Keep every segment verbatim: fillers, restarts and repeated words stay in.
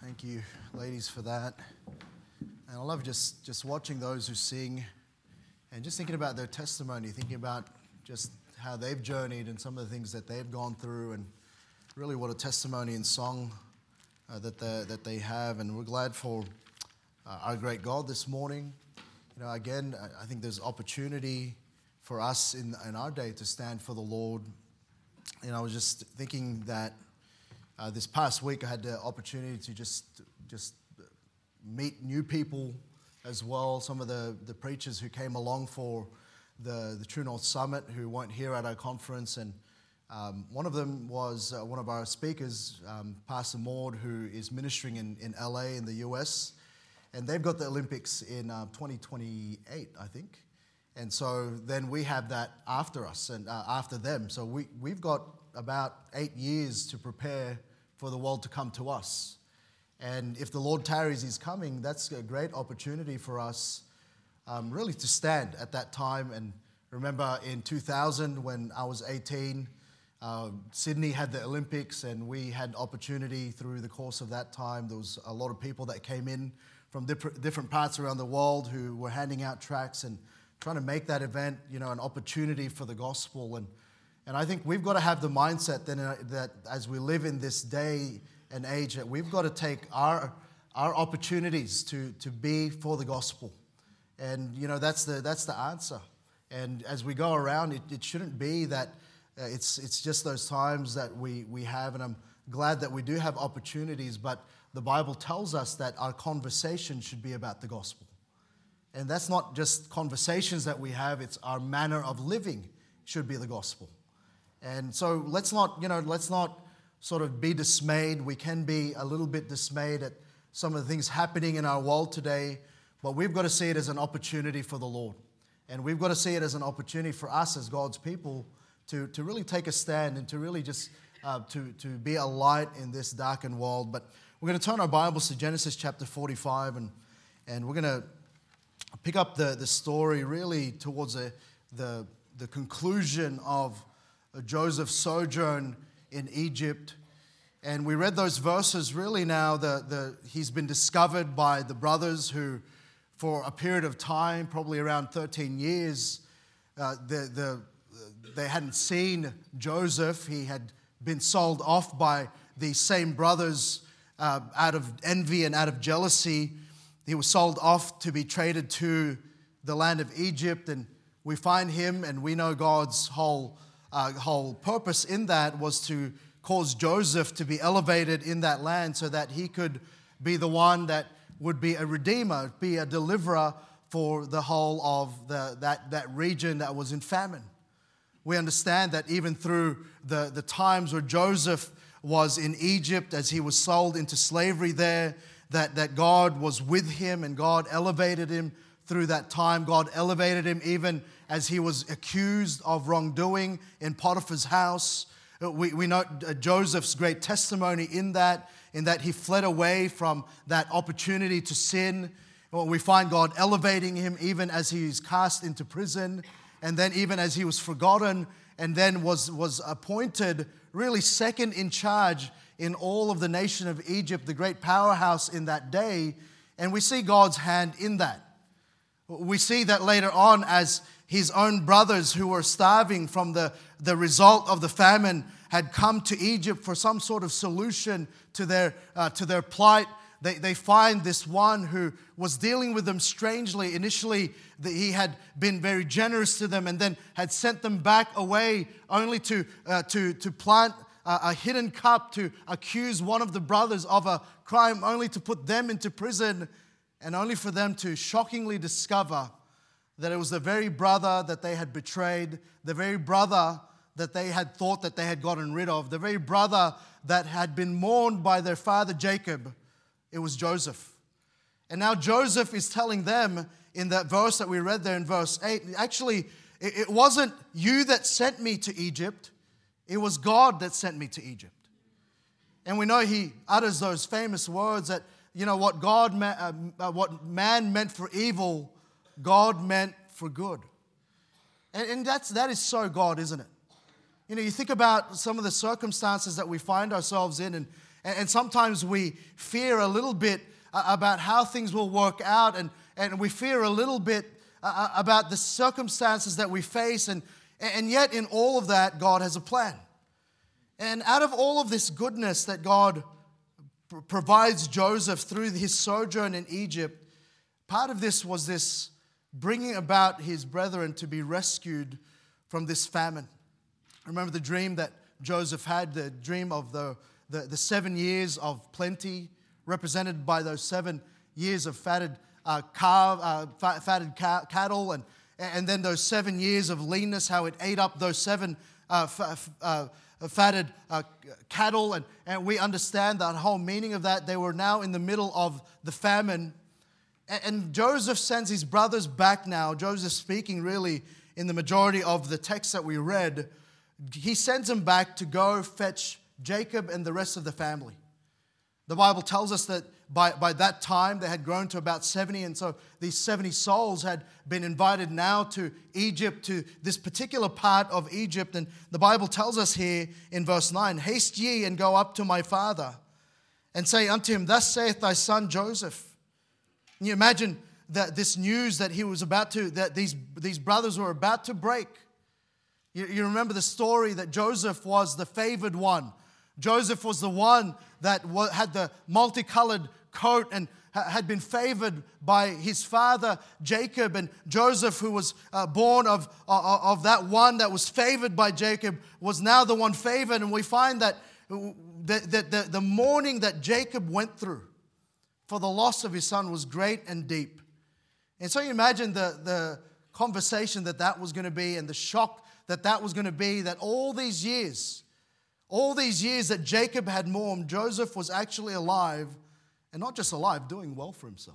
Thank you, ladies, for that. And I love just, just watching those who sing and just thinking about their testimony, thinking about just how they've journeyed and some of the things that they've gone through, and really what a testimony and song uh, that, they, that they have. And we're glad for uh, our great God this morning. You know, again, I think there's opportunity for us in, in our day to stand for the Lord. And I was just thinking that Uh, this past week I had the opportunity to just just meet new people as well. Some of the, the preachers who came along for the, the True North Summit who weren't here at our conference. And um, one of them was uh, one of our speakers, um, Pastor Maud, who is ministering in, in L A in the U S. And they've got the Olympics in uh, twenty twenty-eight, I think. And so then we have that after us and uh, after them. So we, we've got about eight years to prepare for the world to come to us. And if the Lord tarries His coming, that's a great opportunity for us um, really to stand at that time. And remember in two thousand when I was eighteen, uh, Sydney had the Olympics, and we had opportunity through the course of that time. There was a lot of people that came in from different, different parts around the world who were handing out tracts and trying to make that event, you know, an opportunity for the gospel. And And I think we've got to have the mindset that, uh, that as we live in this day and age, that we've got to take our our opportunities to, to be for the gospel. And, you know, that's the that's the answer. And as we go around, it, it shouldn't be that uh, it's it's just those times that we, we have. And I'm glad that we do have opportunities, but the Bible tells us that our conversation should be about the gospel. And that's not just conversations that we have, it's our manner of living should be the gospel. And so let's not, you know, let's not sort of be dismayed. We can be a little bit dismayed at some of the things happening in our world today, but we've got to see it as an opportunity for the Lord. And we've got to see it as an opportunity for us as God's people to, to really take a stand and to really just uh, to, to be a light in this darkened world. But we're going to turn our Bibles to Genesis chapter forty-five, and, and we're going to pick up the, the story really towards the, the, the conclusion of Joseph's sojourn in Egypt. And we read those verses really now. The, the, he's been discovered by the brothers who, for a period of time, probably around thirteen years, uh, the, the, they hadn't seen Joseph. He had been sold off by these same brothers uh, out of envy and out of jealousy. He was sold off to be traded to the land of Egypt. And we find him, and we know God's whole Uh, whole purpose in that was to cause Joseph to be elevated in that land so that he could be the one that would be a redeemer, be a deliverer for the whole of the, that, that region that was in famine. We understand that even through the, the times where Joseph was in Egypt, as he was sold into slavery there, that, that God was with him and God elevated him through that time. God elevated him even as he was accused of wrongdoing in Potiphar's house. We, we know Joseph's great testimony in that, in that he fled away from that opportunity to sin. We find God elevating him even as he is cast into prison, and then even as he was forgotten, and then was, was appointed really second in charge in all of the nation of Egypt, the great powerhouse in that day. And we see God's hand in that. We see that later on as his own brothers who were starving from the, the result of the famine had come to Egypt for some sort of solution to their, uh, to their plight. They, they find this one who was dealing with them strangely. Initially, the, he had been very generous to them and then had sent them back away only to, uh, to, to plant a, a hidden cup to accuse one of the brothers of a crime, only to put them into prison, and only for them to shockingly discover that it was the very brother that they had betrayed, the very brother that they had thought that they had gotten rid of, the very brother that had been mourned by their father Jacob. It was Joseph. And now Joseph is telling them in that verse that we read there in verse eight, actually, it wasn't you that sent me to Egypt, it was God that sent me to Egypt. And we know he utters those famous words that, you know, what God, uh, what man meant for evil, God meant for good. And, and that's, that is so God, isn't it? You know, you think about some of the circumstances that we find ourselves in, and, And, and sometimes we fear a little bit uh, about how things will work out, and, and we fear a little bit uh, about the circumstances that we face, and, and yet in all of that, God has a plan. And out of all of this goodness that God pr- provides Joseph through his sojourn in Egypt, part of this was this bringing about his brethren to be rescued from this famine. Remember the dream that Joseph had, the dream of the, the, the seven years of plenty, represented by those seven years of fatted, uh, calf, uh, fatted ca- cattle, and, and then those seven years of leanness, how it ate up those seven uh, f- uh, fatted uh, cattle. And, and we understand that whole meaning of that. They were now in the middle of the famine. And Joseph sends his brothers back now. Joseph speaking really in the majority of the text that we read. He sends them back to go fetch Jacob and the rest of the family. The Bible tells us that by, by that time they had grown to about seventy. And so these seventy souls had been invited now to Egypt, to this particular part of Egypt. And the Bible tells us here in verse nine, "Haste ye and go up to my father and say unto him, Thus saith thy son Joseph." Can you imagine that this news that he was about to, that these, these brothers were about to break? You, you remember the story that Joseph was the favored one. Joseph was the one that had the multicolored coat and had been favored by his father Jacob. And Joseph, who was uh, born of, uh, of that one that was favored by Jacob, was now the one favored. And we find that the, the, the, the mourning that Jacob went through for the loss of his son was great and deep. And so you imagine the, the conversation that that was going to be, and the shock that that was going to be, that all these years, all these years that Jacob had mourned, Joseph was actually alive, and not just alive, doing well for himself.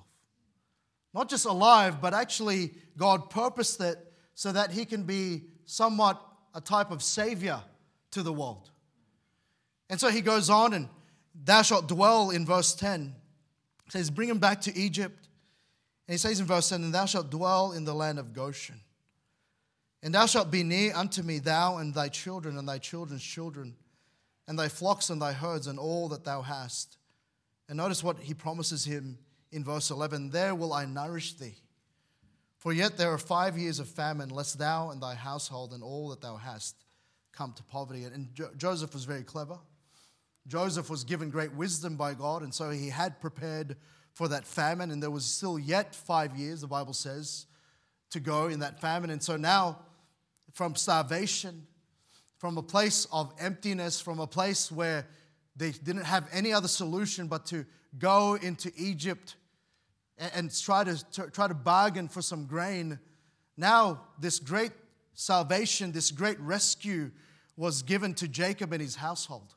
Not just alive, but actually God purposed it so that he can be somewhat a type of savior to the world. And so he goes on, and thou shalt dwell in verse ten. It says, bring him back to Egypt. And he says in verse ten, and thou shalt dwell in the land of Goshen. And thou shalt be near unto me, thou and thy children and thy children's children, and thy flocks and thy herds and all that thou hast. And notice what he promises him in verse eleven, there will I nourish thee. For yet there are five years of famine, lest thou and thy household and all that thou hast come to poverty. And jo- Joseph was very clever. Joseph was given great wisdom by God, and so he had prepared for that famine, and there was still yet five years, the Bible says, to go in that famine. And so now, from starvation, from a place of emptiness, from a place where they didn't have any other solution but to go into Egypt and, and try to, to try to bargain for some grain, now this great salvation, this great rescue was given to Jacob and his household.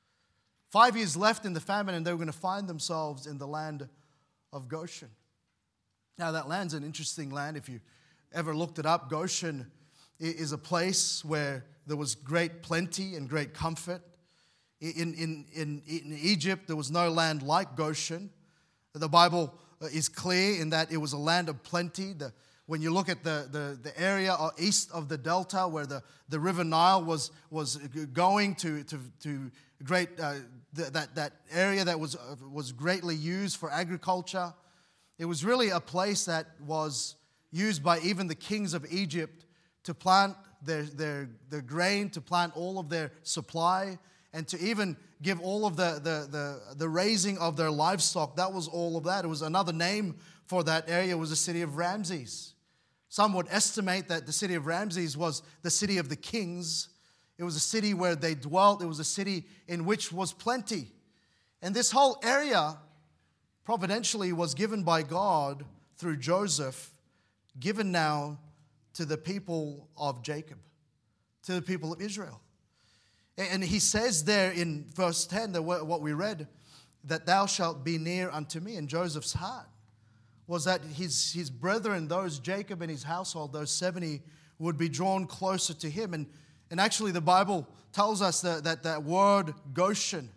Five years left in the famine, and they were going to find themselves in the land of Goshen. Now, that land's an interesting land. If you ever looked it up, Goshen is a place where there was great plenty and great comfort. In, in, in, in Egypt, there was no land like Goshen. The Bible is clear in that it was a land of plenty. The, when you look at the, the, the area east of the delta where the, the river Nile was, was going to, to, to great, uh, th- that, that area that was, uh, was greatly used for agriculture, it was really a place that was used by even the kings of Egypt to plant their, their, their grain, to plant all of their supply, and to even give all of the, the, the, the raising of their livestock. That was all of that. It was another name for that area. It was the city of Ramses. Some would estimate that the city of Ramses was the city of the kings. It was a city where they dwelt. It was a city in which was plenty. And this whole area, providentially, was given by God through Joseph, given now to the people of Jacob, to the people of Israel. And he says there in verse ten, that what we read, that thou shalt be near unto me. And Joseph's heart was that his, his brethren, those Jacob and his household, those seventy, would be drawn closer to him. And, and actually the Bible tells us that, that that word Goshen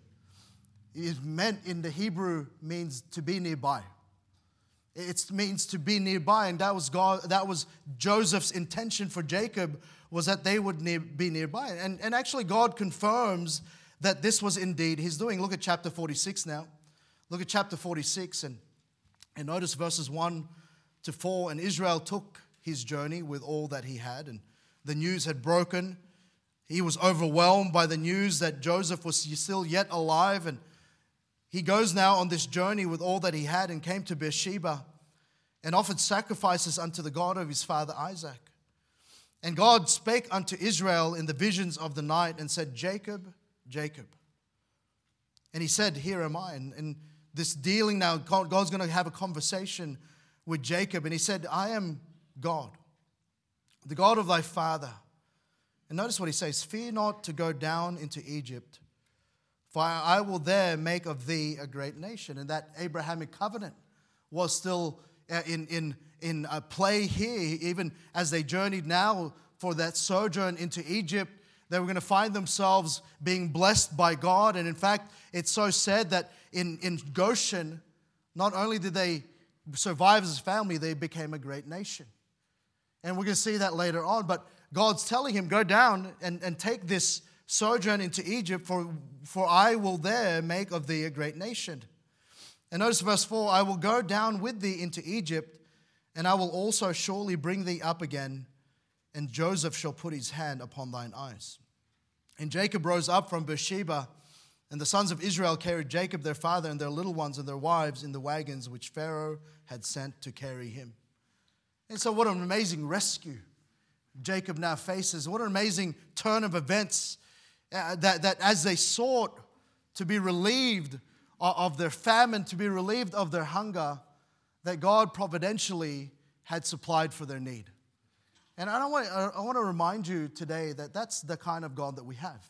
is meant in the Hebrew means to be nearby. It means to be nearby, and that was God. That was Joseph's intention for Jacob, was that they would near, be nearby. And, and actually God confirms that this was indeed his doing. Look at chapter forty-six now. Look at chapter forty-six and, and notice verses one to four. And Israel took his journey with all that he had, and the news had broken. He was overwhelmed by the news that Joseph was still yet alive, and he goes now on this journey with all that he had and came to Beersheba and offered sacrifices unto the God of his father Isaac. And God spake unto Israel in the visions of the night and said, Jacob, Jacob. And he said, here am I. And, and this dealing now, God, God's going to have a conversation with Jacob. And he said, I am God, the God of thy father. And notice what he says, fear not to go down into Egypt, for I will there make of thee a great nation. And that Abrahamic covenant was still in, in, in a play here. Even as they journeyed now for that sojourn into Egypt, they were going to find themselves being blessed by God. And in fact, it's so said that in, in Goshen, not only did they survive as a family, they became a great nation. And we're going to see that later on. But God's telling him, go down and, and take this sojourn into Egypt, for, for I will there make of thee a great nation. And notice verse four, I will go down with thee into Egypt, and I will also surely bring thee up again, and Joseph shall put his hand upon thine eyes. And Jacob rose up from Beersheba, and the sons of Israel carried Jacob their father and their little ones and their wives in the wagons which Pharaoh had sent to carry him. And so what an amazing rescue Jacob now faces. What an amazing turn of events. Uh, that, that as they sought to be relieved of, of their famine, to be relieved of their hunger, that God providentially had supplied for their need. And I, don't want, I want to remind you today that that's the kind of God that we have.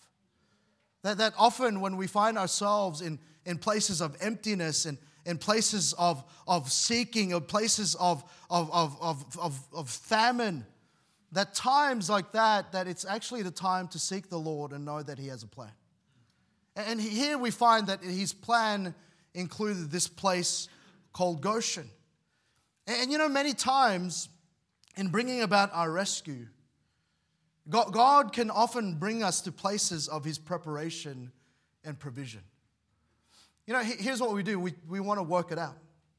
That, that often when we find ourselves in, in places of emptiness and in places of, of seeking, or places of, of, of, of, of, of famine, that times like that, that it's actually the time to seek the Lord and know that he has a plan. And here we find that his plan included this place called Goshen. And you know, many times in bringing about our rescue, God can often bring us to places of his preparation and provision. You know, here's what we do. We, we want to work it out.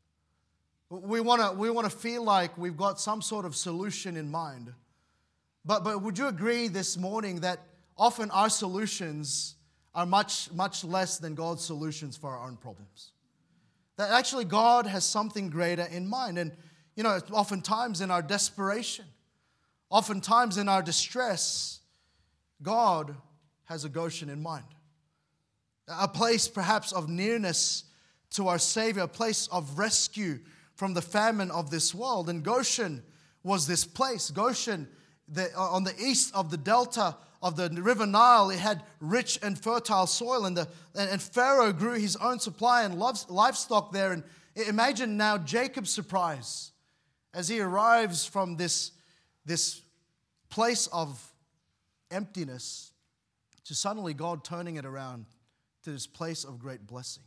We want to, we want to feel like we've got some sort of solution in mind. But, but would you agree this morning that often our solutions are much, much less than God's solutions for our own problems? That actually God has something greater in mind. And, you know, oftentimes in our desperation, oftentimes in our distress, God has a Goshen in mind. A place perhaps of nearness to our Savior, a place of rescue from the famine of this world. And Goshen was this place. Goshen, The, on the east of the delta of the river Nile, it had rich and fertile soil, and, the, and Pharaoh grew his own supply and livestock there. And imagine now Jacob's surprise as he arrives from this, this place of emptiness to suddenly God turning it around to this place of great blessing.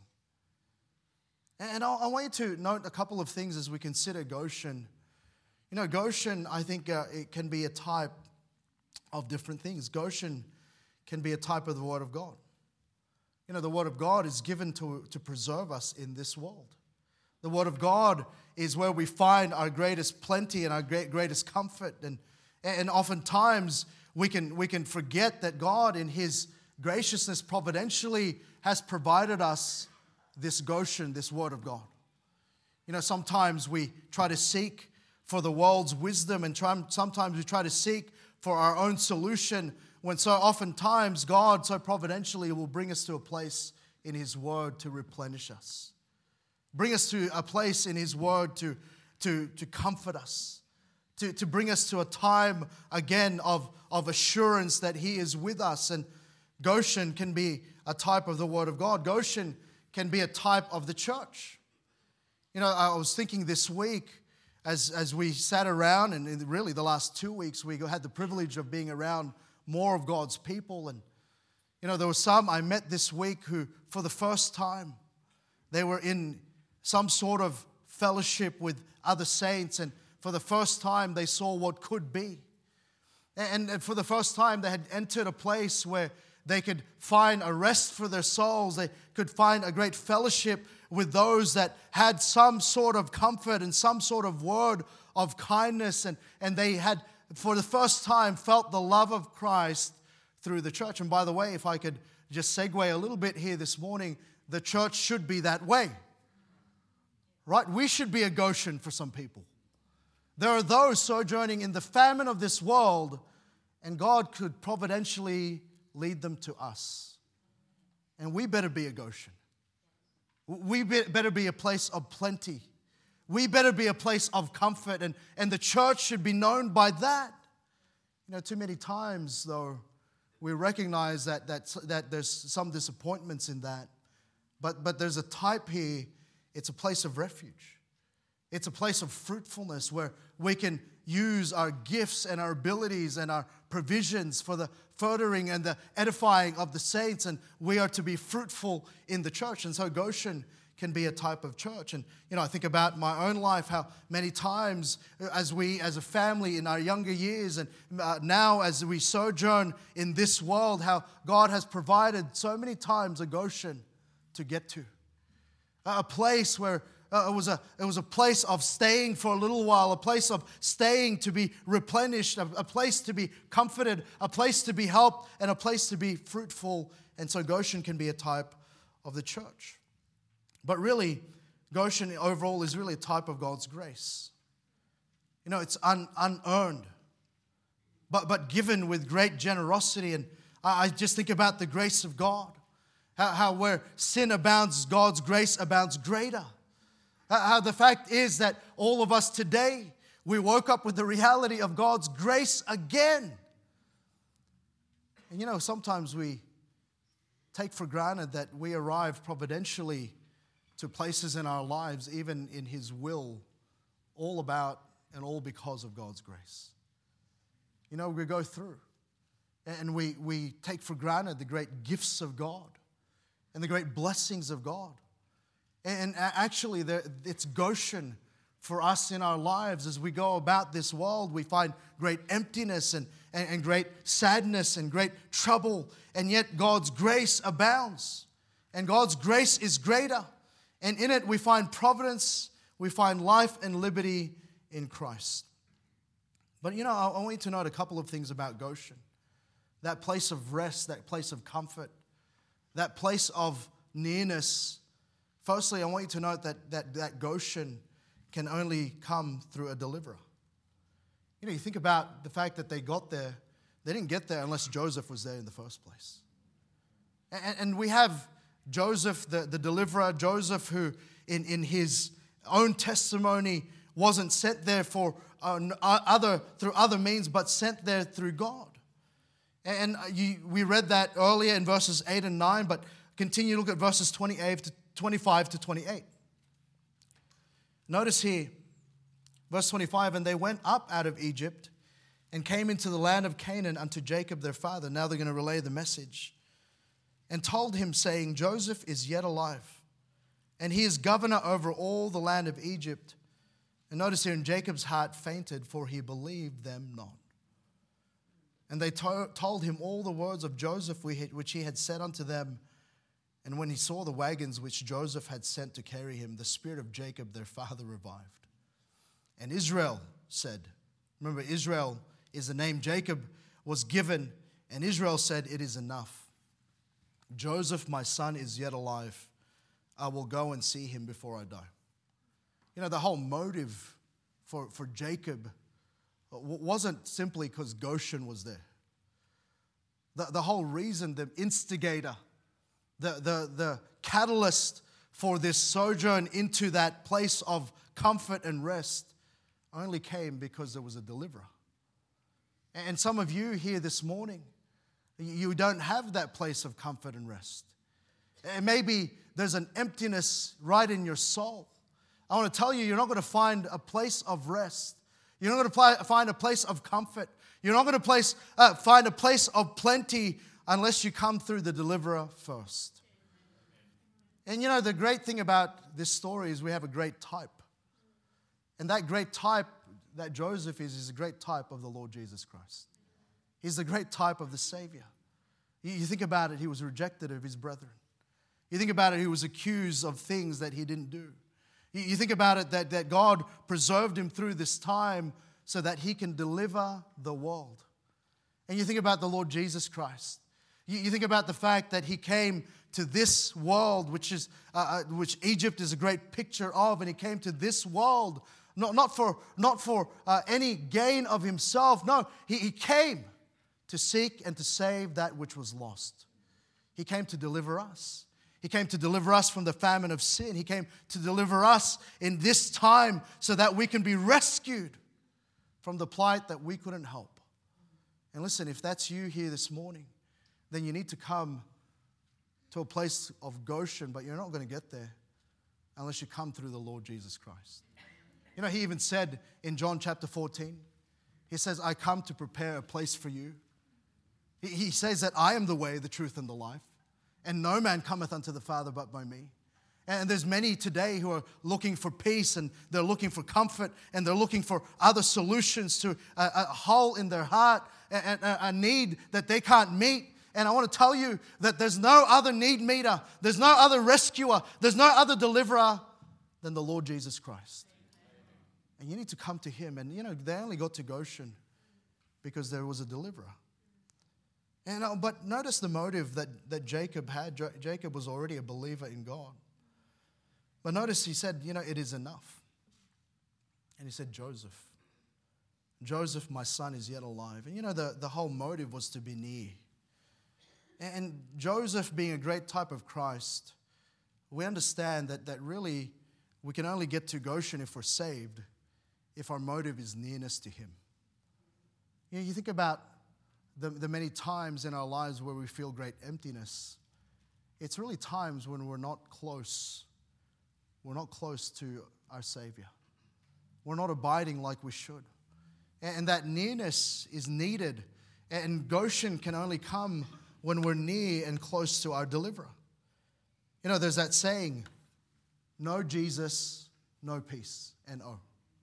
And I, I want you to note a couple of things as we consider Goshen. You know, Goshen, I think uh, it can be a type of different things. Goshen can be a type of the Word of God. You know, the Word of God is given to, to preserve us in this world. The Word of God is where we find our greatest plenty and our great, greatest comfort. And, and oftentimes we can, we can forget that God in His graciousness providentially has provided us this Goshen, this Word of God. You know, sometimes we try to seek for the world's wisdom, and try, sometimes we try to seek for our own solution, when so oftentimes God so providentially will bring us to a place in His Word to replenish us. Bring us to a place in His Word to, to, to comfort us, to, to bring us to a time again of, of assurance that He is with us. And Goshen can be a type of the Word of God. Goshen can be a type of the church. You know, I was thinking this week, As, as we sat around, and really the last two weeks, we had the privilege of being around more of God's people. And, you know, there were some I met this week who, for the first time, they were in some sort of fellowship with other saints. And for the first time, they saw what could be. And, and for the first time, they had entered a place where they could find a rest for their souls. They could find a great fellowship with those that had some sort of comfort and some sort of word of kindness. And, and they had, for the first time, felt the love of Christ through the church. And by the way, if I could just segue a little bit here this morning, the church should be that way. Right? We should be a Goshen for some people. There are those sojourning in the famine of this world, and God could providentially lead them to us. And we better be a Goshen. We better be a place of plenty. We better be a place of comfort, and, and the church should be known by that. You know, too many times, though, we recognize that, that, that there's some disappointments in that. But, but there's a type here. It's a place of refuge. It's a place of fruitfulness where we can use our gifts and our abilities and our provisions for the furthering and the edifying of the saints, and we are to be fruitful in the church. And so Goshen can be a type of church. And, you know, I think about my own life, how many times as we, as a family in our younger years, and uh, now as we sojourn in this world, how God has provided so many times a Goshen to get to. A place where uh, it was a it was a place of staying for a little while, a place of staying to be replenished, a, a place to be comforted, a place to be helped, and a place to be fruitful. And so Goshen can be a type of the church. But really, Goshen overall is really a type of God's grace. You know, it's un, unearned, but, but given with great generosity. And I, I just think about the grace of God. How, how where sin abounds, God's grace abounds greater. How, how the fact is that all of us today, we woke up with the reality of God's grace again. And you know, sometimes we take for granted that we arrive providentially to places in our lives, even in His will, all about and all because of God's grace. You know, we go through and we, we take for granted the great gifts of God and the great blessings of God. And actually, it's Goshen for us in our lives. As we go about this world, we find great emptiness and, and, and great sadness and great trouble. And yet God's grace abounds. And God's grace is greater. And in it we find providence, we find life and liberty in Christ. But you know, I want you to note a couple of things about Goshen. That place of rest, that place of comfort, that place of nearness. Firstly, I want you to note that, that, that Goshen can only come through a deliverer. You know, you think about the fact that they got there. They didn't get there unless Joseph was there in the first place. And, and we have Joseph, the, the deliverer, Joseph who in, in his own testimony wasn't sent there for uh, other through other means, but sent there through God. And you, we read that earlier in verses eight and nine, but continue to look at verses twenty-eight to twenty-five to twenty-eight. Notice here, verse twenty-five, and they went up out of Egypt and came into the land of Canaan unto Jacob their father. Now they're going to relay the message. And told him, saying, Joseph is yet alive, and he is governor over all the land of Egypt. And notice here, and Jacob's heart fainted, for he believed them not. And they to- told him all the words of Joseph which he had said unto them. And when he saw the wagons which Joseph had sent to carry him, the spirit of Jacob their father revived. And Israel said, remember, Israel is the name Jacob was given, and Israel said, it is enough. Joseph, my son, is yet alive. I will go and see him before I die. You know, the whole motive for, for Jacob wasn't simply because Goshen was there. The, the whole reason, the instigator, the, the, the catalyst for this sojourn into that place of comfort and rest only came because there was a deliverer. And some of you here this morning, you don't have that place of comfort and rest. And maybe there's an emptiness right in your soul. I want to tell you, you're not going to find a place of rest. You're not going to find a place of comfort. You're not going to place, uh, find a place of plenty unless you come through the deliverer first. And you know, the great thing about this story is we have a great type. And that great type that Joseph is, is a great type of the Lord Jesus Christ. He's the great type of the Savior. You you think about it, he was rejected of his brethren. You think about it, he was accused of things that he didn't do. You, you think about it, that, that God preserved him through this time so that he can deliver the world. And you think about the Lord Jesus Christ. You, you think about the fact that he came to this world, which is uh, which Egypt is a great picture of, and he came to this world not, not for, not for uh, any gain of himself. No, he, he came to seek and to save that which was lost. He came to deliver us. He came to deliver us from the famine of sin. He came to deliver us in this time so that we can be rescued from the plight that we couldn't help. And listen, if that's you here this morning, then you need to come to a place of Goshen, but you're not going to get there unless you come through the Lord Jesus Christ. You know, he even said in John chapter fourteen, he says, I come to prepare a place for you. He, he says that I am the way, the truth, and the life, and no man cometh unto the Father but by me. And there's many today who are looking for peace, and they're looking for comfort, and they're looking for other solutions to a, a hole in their heart, a, a, a need that they can't meet. And I want to tell you that there's no other need meter, there's no other rescuer, there's no other deliverer than the Lord Jesus Christ. And you need to come to him. And you know, they only got to Goshen because there was a deliverer. And uh, but notice the motive that, that Jacob had. J- Jacob was already a believer in God. But notice he said, you know, it is enough. And he said, Joseph. Joseph, my son, is yet alive. And you know, the, the whole motive was to be near. And Joseph being a great type of Christ, we understand that, that really we can only get to Goshen if we're saved, if our motive is nearness to him. You know, you think about the, the many times in our lives where we feel great emptiness. It's really times when we're not close. We're not close to our Savior. We're not abiding like we should. And that nearness is needed. And Goshen can only come when we're near and close to our deliverer. You know, there's that saying, no Jesus, no peace, N O.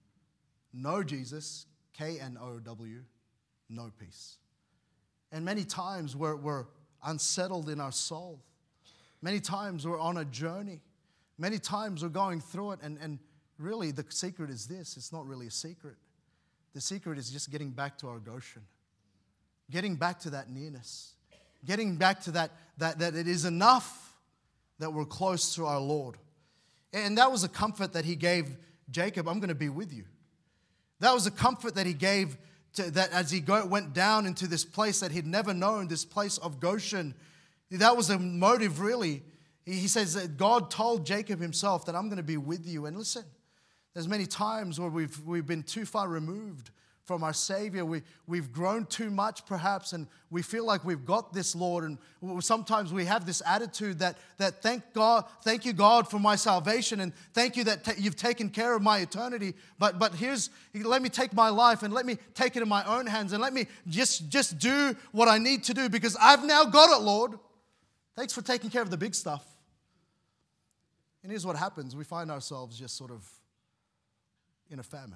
No Jesus, K N O W, no peace. And many times we're, we're unsettled in our soul. Many times we're on a journey. Many times we're going through it. And, and really the secret is this. It's not really a secret. The secret is just getting back to our Goshen. Getting back to that nearness. Getting back to that, that, that it is enough that we're close to our Lord. And that was a comfort that he gave Jacob. I'm going to be with you. That was a comfort that he gave to, that as he go, went down into this place that he'd never known, this place of Goshen. That was a motive, really. He says that God told Jacob himself that I'm going to be with you. And listen, there's many times where we've, we've been too far removed from our Savior. We, we've grown too much perhaps, and we feel like we've got this, Lord. And sometimes we have this attitude that, that thank God, thank you, God, for my salvation, and thank you that t- you've taken care of my eternity. But but here's, let me take my life and let me take it in my own hands and let me just, just do what I need to do because I've now got it, Lord. Thanks for taking care of the big stuff. And here's what happens. We find ourselves just sort of in a famine.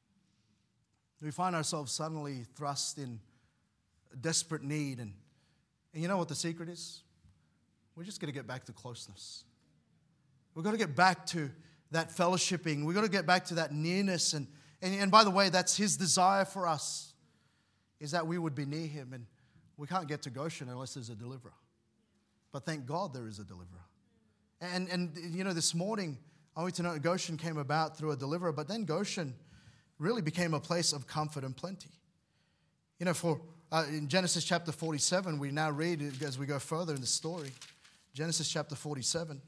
We find ourselves suddenly thrust in a desperate need. And, and you know what the secret is? We're just going to get back to closeness. We've got to get back to that fellowshipping. We've got to get back to that nearness. And, and, and by the way, that's his desire for us, is that we would be near him. And we can't get to Goshen unless there's a deliverer. But thank God there is a deliverer. And, and you know, this morning, I want you to know Goshen came about through a deliverer, but then Goshen really became a place of comfort and plenty. You know, for uh, in Genesis chapter forty-seven, we now read it as we go further in the story. Genesis chapter forty-seven.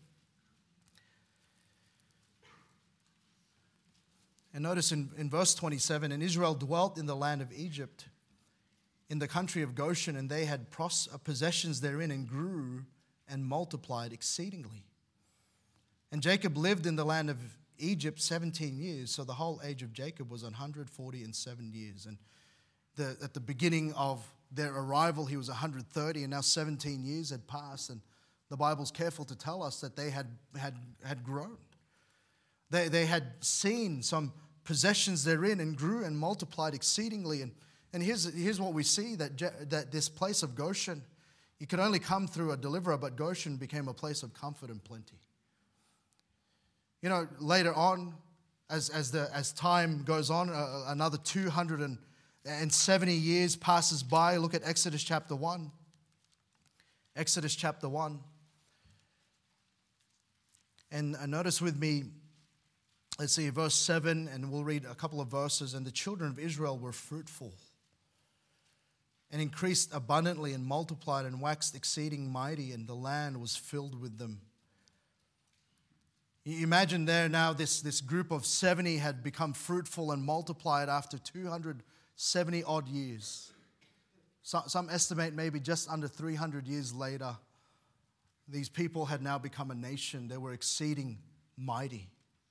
And notice in, in verse twenty-seven, and Israel dwelt in the land of Egypt, in the country of Goshen, and they had pros- possessions therein and grew and multiplied exceedingly. And Jacob lived in the land of Egypt seventeen years, so the whole age of Jacob was one hundred forty and seven years. And the, at the beginning of their arrival, he was one hundred thirty, and now seventeen years had passed. And the Bible's careful to tell us that they had had, had grown. They, they had seen some possessions therein and grew and multiplied exceedingly. And, and here's, here's what we see, that, that this place of Goshen You could only come through a deliverer, but Goshen became a place of comfort and plenty. You know, later on, as, as, the, as time goes on, uh, another two hundred seventy years passes by. Look at Exodus chapter one. Exodus chapter one. And uh, notice with me, let's see, verse seven, and we'll read a couple of verses. And the children of Israel were fruitful and increased abundantly and multiplied and waxed exceeding mighty, and the land was filled with them. You imagine there now this, this group of seventy had become fruitful and multiplied after two hundred seventy odd years. Some, some estimate maybe just under three hundred years later, these people had now become a nation. They were exceeding mighty.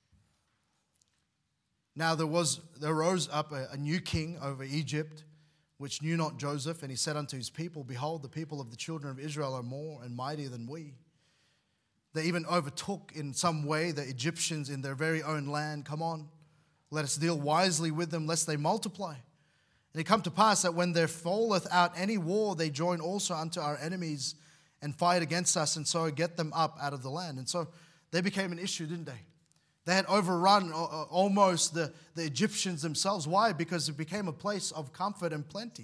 Now there was there rose up a, a new king over Egypt, which knew not Joseph, and he said unto his people, Behold, the people of the children of Israel are more and mightier than we. They even overtook in some way the Egyptians in their very own land. Come on, let us deal wisely with them, lest they multiply. And it come to pass that when there falleth out any war, they join also unto our enemies and fight against us, and so get them up out of the land. And so they became an issue, didn't they? They had overrun almost the, the Egyptians themselves. Why? Because it became a place of comfort and plenty.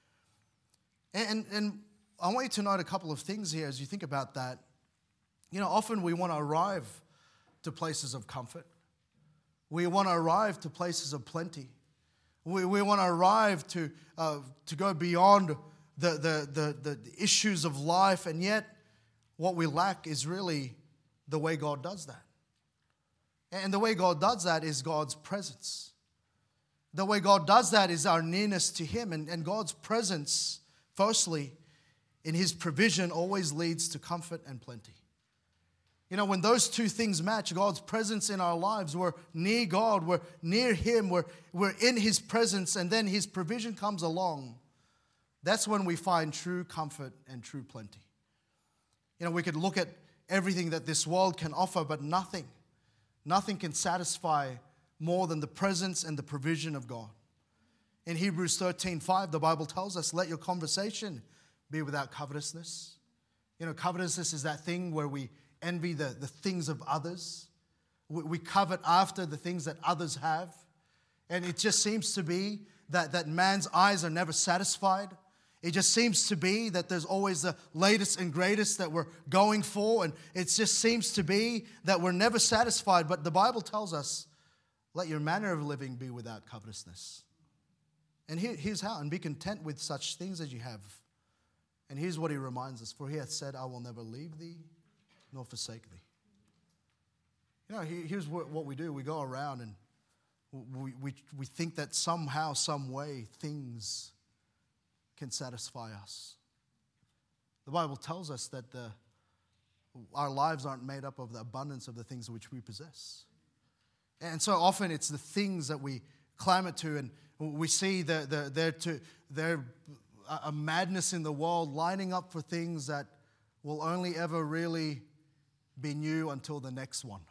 And, and I want you to note a couple of things here as you think about that. You know, often we want to arrive to places of comfort. We want to arrive to places of plenty. We, we want to arrive to, uh, to go beyond the, the, the, the issues of life, and yet what we lack is really the way God does that. And the way God does that is God's presence. The way God does that is our nearness to Him. And, and God's presence, firstly, in His provision always leads to comfort and plenty. You know, when those two things match, God's presence in our lives, we're near God, we're near Him, we're, we're in His presence, and then His provision comes along. That's when we find true comfort and true plenty. You know, we could look at everything that this world can offer, but nothing, nothing can satisfy more than the presence and the provision of God. In Hebrews thirteen five, the Bible tells us, let your conversation be without covetousness. You know, covetousness is that thing where we envy the, the things of others. We, we covet after the things that others have. And it just seems to be that, that man's eyes are never satisfied. It just seems to be that there's always the latest and greatest that we're going for. And it just seems to be that we're never satisfied. But the Bible tells us, let your manner of living be without covetousness. And here, here's how. And be content with such things as you have. And here's what He reminds us. For He hath said, I will never leave thee nor forsake thee. You know, here's what we do. We go around and we, we, we think that somehow, some way, things can satisfy us. The Bible tells us that the, our lives aren't made up of the abundance of the things which we possess. And so often it's the things that we clamor to, and we see the, the, there to, there a madness in the world lining up for things that will only ever really be new until the next one.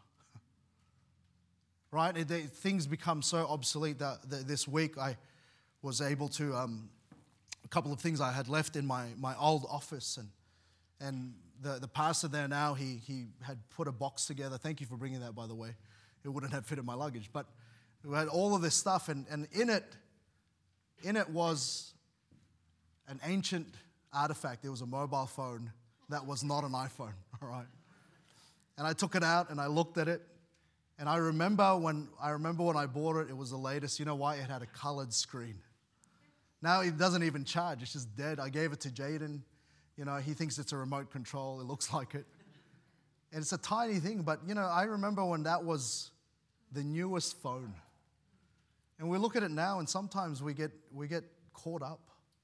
Right? It, they, things become so obsolete that, that this week I was able to, um, a couple of things I had left in my, my old office, and and the, the pastor there now, he, he had put a box together. Thank you for bringing that, by the way. It wouldn't have fit in my luggage. But we had all of this stuff, and, and in it, in it was an ancient artifact. It was a mobile phone that was not an iPhone, all right? And I took it out and I looked at it, and I remember when I remember when I bought it, it was the latest. You know why? It had a colored screen. Now it doesn't even charge. It's just dead. I gave it to Jaden. You know, he thinks it's a remote control. It looks like it. And it's a tiny thing, but, you know, I remember when that was the newest phone. And we look at it now, and sometimes we get we get caught up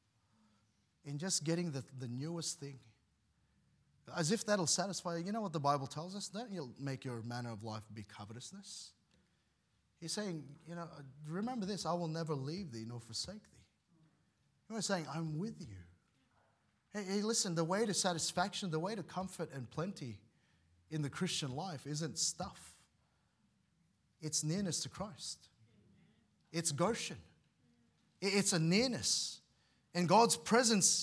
in just getting the, the newest thing. As if that'll satisfy you. You know what the Bible tells us? Don't you make your manner of life be covetousness. He's saying, you know, remember this, I will never leave thee nor forsake thee. You know, he's saying, I'm with you. Hey, hey, listen, the way to satisfaction, the way to comfort and plenty in the Christian life isn't stuff. It's nearness to Christ. It's Goshen. It's a nearness. And God's presence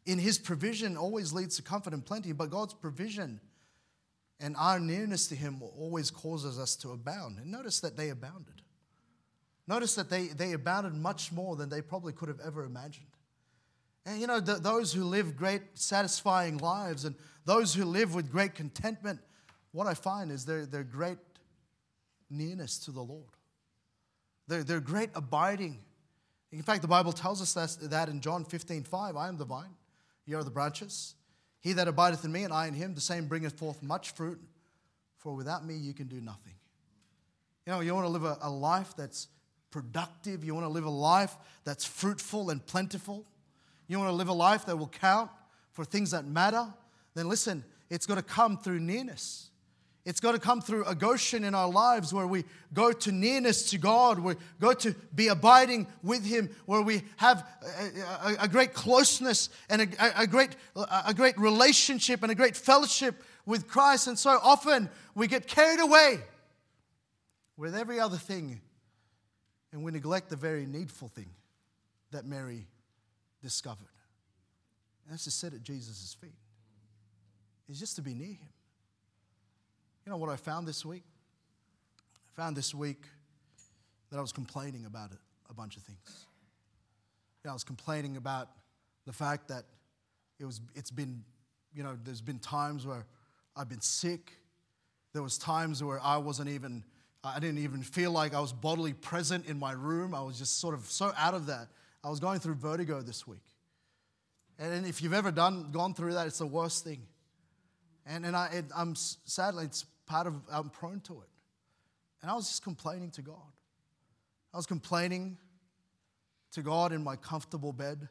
in His provision always leads to comfort and plenty, but God's provision and our nearness to Him always causes us to abound. And notice that they abounded. Notice that they, they abounded much more than they probably could have ever imagined. And you know, th- those who live great, satisfying lives and those who live with great contentment, what I find is their, their great nearness to the Lord. Their, their great abiding. In fact, the Bible tells us that, that in John fifteen five, I am the vine, ye are the branches. He that abideth in me and I in him, the same bringeth forth much fruit, for without me you can do nothing. You know, you want to live a, a life that's productive. You want to live a life that's fruitful and plentiful. You want to live a life that will count for things that matter. Then listen, it's got to come through nearness. It's got to come through a Goshen in our lives where we go to nearness to God, we go to be abiding with Him, where we have a, a, a great closeness and a, a, great, a great relationship and a great fellowship with Christ. And so often we get carried away with every other thing and we neglect the very needful thing that Mary discovered. And that's to sit at Jesus' feet. It's just to be near Him. You know what I found this week? I found this week that I was complaining about it, a bunch of things. You know, I was complaining about the fact that it was, it's been, you know, there's been times where I've been sick. There was times where I wasn't even, I didn't even feel like I was bodily present in my room. I was just sort of so out of that. I was going through vertigo this week. And if you've ever done gone through that, it's the worst thing. And and I it, I'm sadly it's part of I'm prone to it. And I was just complaining to God. I was complaining to God in my comfortable bed.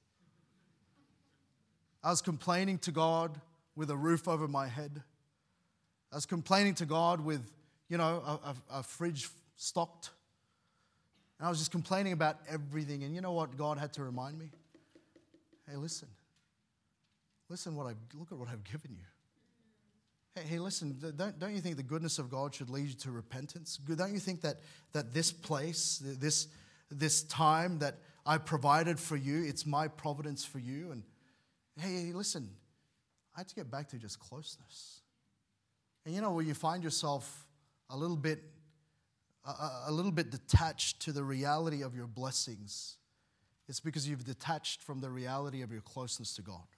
I was complaining to God with a roof over my head. I was complaining to God with, you know, a, a, a fridge stocked. And I was just complaining about everything. And you know what God had to remind me? Hey, listen. Listen what I've look at what I've given you. Hey, hey, listen, don't, don't you think the goodness of God should lead you to repentance? Don't you think that, that this place, this, this time that I provided for you, it's my providence for you? And hey, listen, I had to get back to just closeness. And you know, where you find yourself a little bit, a, a little bit detached to the reality of your blessings, it's because you've detached from the reality of your closeness to God.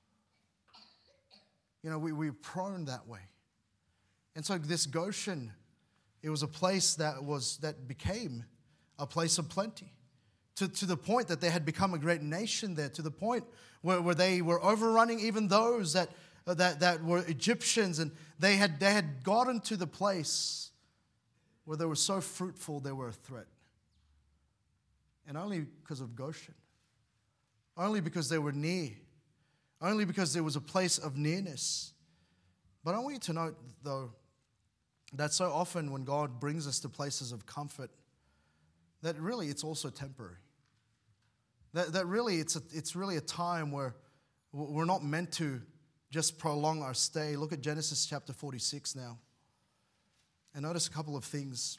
You know, we, we're prone that way. And so this Goshen, it was a place that was that became a place of plenty. To, to the point that they had become a great nation there, to the point where, where they were overrunning even those that, uh, that, that were Egyptians. And they had, they had gotten to the place where they were so fruitful they were a threat. And only because of Goshen. Only because they were near. Only because there was a place of nearness. But I want you to note, though, that so often when God brings us to places of comfort, that really it's also temporary. That, that really it's, a, it's really a time where we're not meant to just prolong our stay. Look at Genesis chapter forty-six now. And notice a couple of things.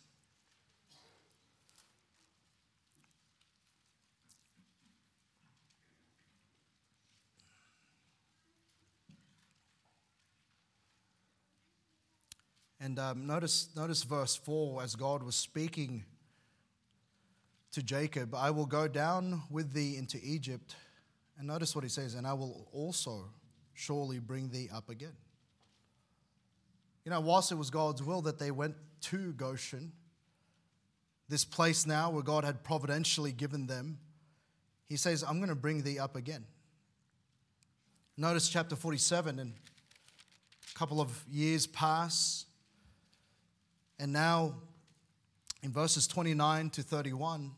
And um, notice, notice verse four, as God was speaking to Jacob, I will go down with thee into Egypt. And notice what he says, and I will also surely bring thee up again. You know, whilst it was God's will that they went to Goshen, this place now where God had providentially given them, He says, I'm going to bring thee up again. Notice chapter forty-seven, and a couple of years pass. And now, in verses twenty-nine to thirty-one,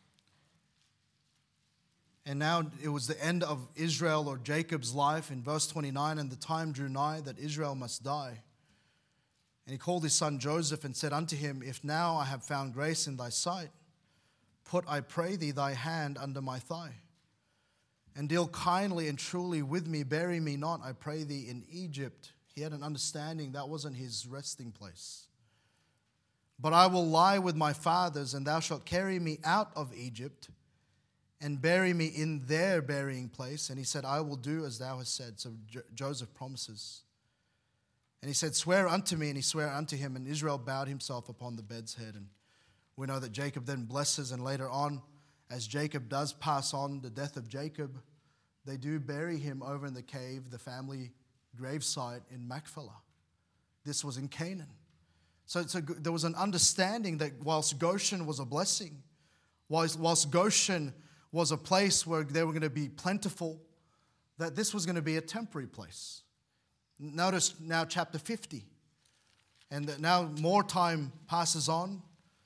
and now it was the end of Israel or Jacob's life. In verse twenty-nine, and the time drew nigh that Israel must die. And he called his son Joseph and said unto him, If now I have found grace in thy sight, put, I pray thee, thy hand under my thigh, and deal kindly and truly with me. Bury me not, I pray thee, in Egypt. He had an understanding that wasn't his resting place. But I will lie with my fathers, and thou shalt carry me out of Egypt, and bury me in their burying place. And he said, I will do as thou hast said. So Jo- Joseph promises. And he said, swear unto me. And he sware unto him. And Israel bowed himself upon the bed's head. And we know that Jacob then blesses. And later on, as Jacob does pass on the death of Jacob, they do bury him over in the cave, the family gravesite in Machpelah. This was in Canaan. So, so there was an understanding that whilst Goshen was a blessing, whilst, whilst Goshen was a place where they were going to be plentiful, that this was going to be a temporary place. Notice now chapter fifty. And that now more time passes on.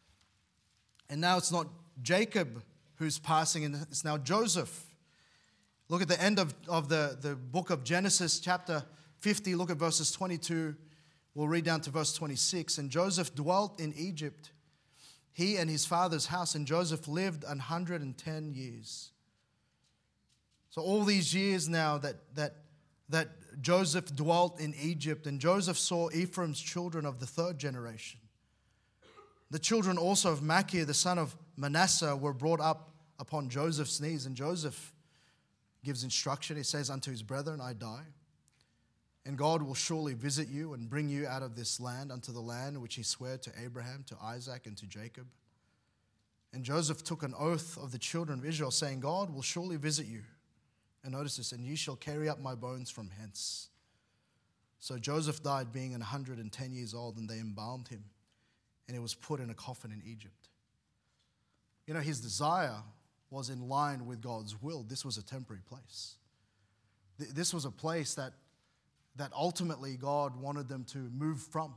And now it's not Jacob who's passing, and it's now Joseph. Look at the end of, of the, the book of Genesis, chapter fifty. Look at verses twenty-two. We'll read down to verse twenty-six. And Joseph dwelt in Egypt, he and his father's house, and Joseph lived one hundred ten years. So all these years now that, that, that Joseph dwelt in Egypt, and Joseph saw Ephraim's children of the third generation. The children also of Machir, the son of Manasseh, were brought up upon Joseph's knees. And Joseph gives instruction. He says, unto his brethren, I die. And God will surely visit you and bring you out of this land unto the land which he sware to Abraham, to Isaac, and to Jacob. And Joseph took an oath of the children of Israel, saying, God will surely visit you. And notice this, and ye shall carry up my bones from hence. So Joseph died being one hundred ten years old, and they embalmed him. And he was put in a coffin in Egypt. You know, his desire was in line with God's will. This was a temporary place. This was a place that that ultimately God wanted them to move from.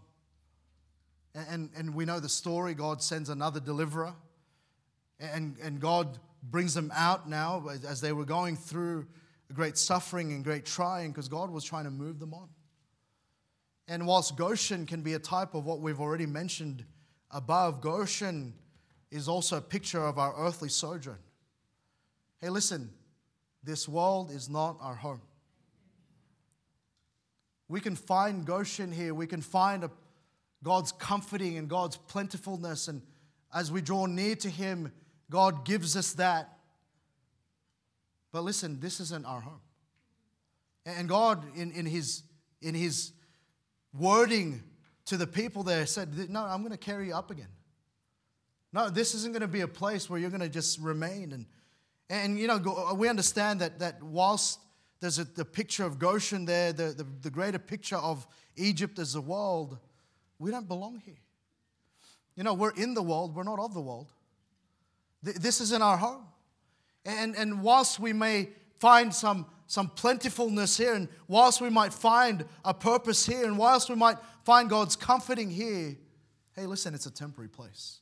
And, and we know the story. God sends another deliverer. And, and God brings them out now as they were going through great suffering and great trying, because God was trying to move them on. And whilst Goshen can be a type of what we've already mentioned above, Goshen is also a picture of our earthly sojourn. Hey, listen, this world is not our home. We can find Goshen here. We can find a, God's comforting and God's plentifulness. And as we draw near to Him, God gives us that. But listen, this isn't our home. And God, in, in, his, in His wording to the people there, said, no, I'm going to carry you up again. No, this isn't going to be a place where you're going to just remain. And, and you know, we understand that, that whilst there's a, the picture of Goshen there, the, the, the greater picture of Egypt as the world, we don't belong here. You know, we're in the world, we're not of the world. This isn't our home. And, and whilst we may find some, some plentifulness here, and whilst we might find a purpose here, and whilst we might find God's comforting here, hey, listen, it's a temporary place.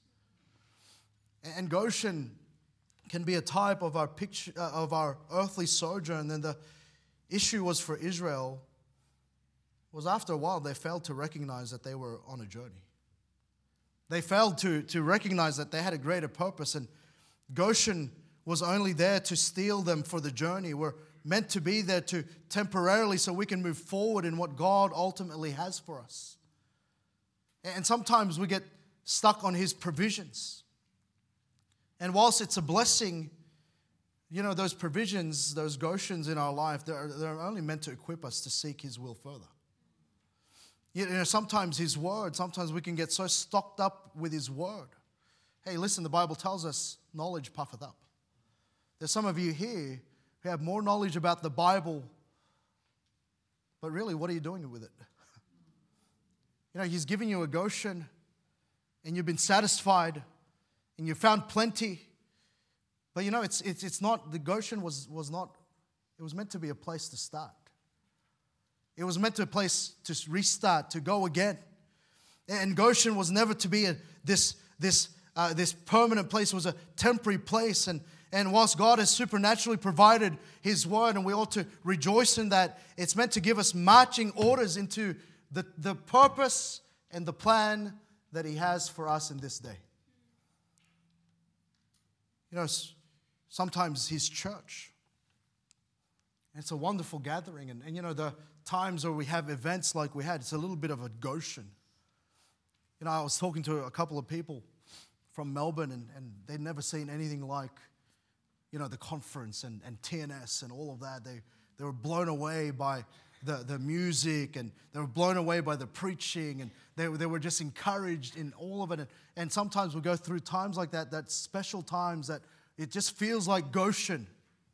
And Goshen can be a type of our picture, uh, of our earthly sojourn. And the issue was for Israel was after a while they failed to recognize that they were on a journey. They failed to, to recognize that they had a greater purpose, and Goshen was only there to steel them for the journey. We're meant to be there to temporarily so we can move forward in what God ultimately has for us. And sometimes we get stuck on His provisions. And whilst it's a blessing, you know, those provisions, those Goshens in our life, they're, they're only meant to equip us to seek His will further. You know, sometimes His word, sometimes we can get so stocked up with His word. Hey, listen, the Bible tells us knowledge puffeth up. There's some of you here who have more knowledge about the Bible, but really, what are you doing with it? You know, He's giving you a Goshen, and you've been satisfied, and you found plenty. But you know, it's it's it's not, the Goshen was, was not, it was meant to be a place to start. It was meant to be a place to restart, to go again. And Goshen was never to be a, this, this, uh, this permanent place. It was a temporary place. And, and whilst God has supernaturally provided His word, and we ought to rejoice in that, it's meant to give us marching orders into the, the purpose and the plan that He has for us in this day. You know, sometimes His church, it's a wonderful gathering. And, and, you know, the times where we have events like we had, it's a little bit of a Goshen. You know, I was talking to a couple of people from Melbourne, and, and they'd never seen anything like you know, the conference and, and T N S and all of that. They, they were blown away by the, the music, and they were blown away by the preaching, and they, they were just encouraged in all of it. And, and sometimes we go through times like that, that special times that it just feels like Goshen.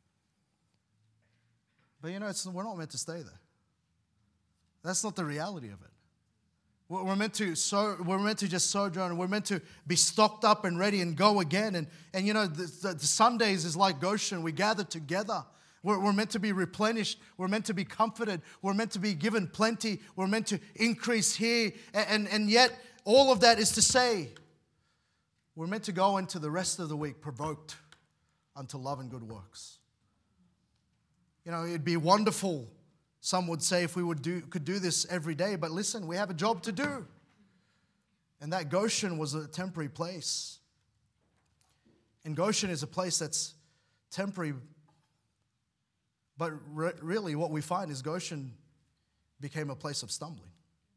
But you know, it's, we're not meant to stay there. That's not the reality of it. We're meant to so we're meant to just sojourn. We're meant to be stocked up and ready and go again. And and you know, the, the, the Sundays is like Goshen. We gather together. We're, we're meant to be replenished. We're meant to be comforted. We're meant to be given plenty. We're meant to increase here. And, and, and yet, all of that is to say, we're meant to go into the rest of the week provoked unto love and good works. You know, it'd be wonderful, some would say, if we would do could do this every day. But listen, we have a job to do. And that Goshen was a temporary place. And Goshen is a place that's temporary. But re- really what we find is Goshen became a place of stumbling.